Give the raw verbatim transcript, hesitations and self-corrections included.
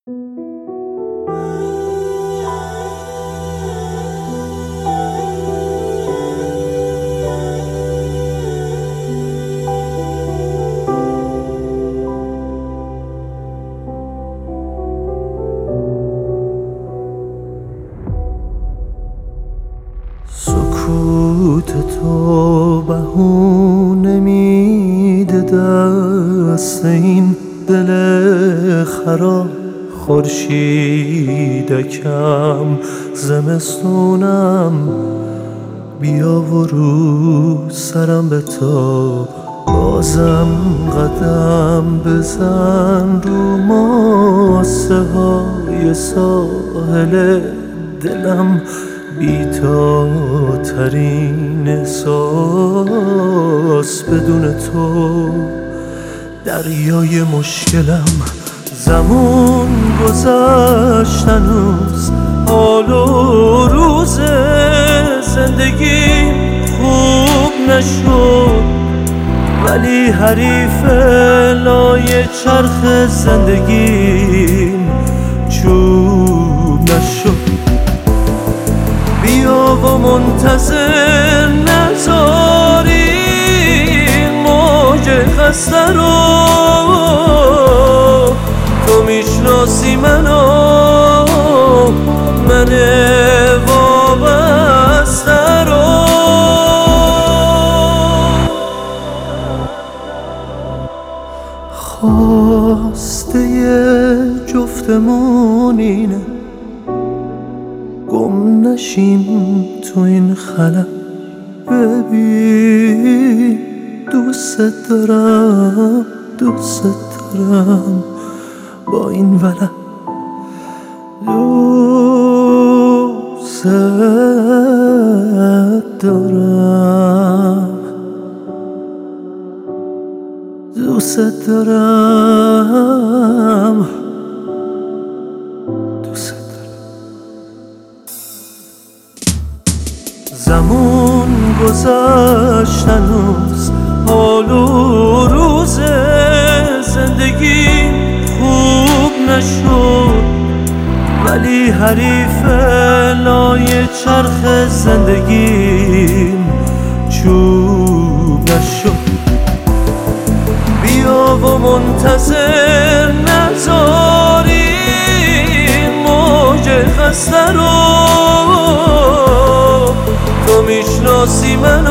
سکوت تو بهونه میده دست این دل خراب، خورشیدکم زمستونم بیا و رو سرم بتاب، بازم قدم بزن رو ماسه های ساحل دلم، بی تا ترین احساس بدون تو دریای مشکلم. زمان گذشت هنوز حال و روز زندگی خوب نشد، ولی حریف لای چرخ زندگیم چوب نشد. بیا و منتظر نذاری موج خسته رو، تو میشناسی منو، من وابسته رو. خواسته جفتمون اینه گم نشیم تو این خلا، ببین دوست دارم دوست دارم با این ولع، دوست دارم دوست دارم دوست دارم. زمان گذشت هنوز حال و روز زندگی خوب نشد، ولی حریف لای چرخ زندگیم چوب نشد. بیا و منتظر نذاری موج خسته رو، تو میشناسی من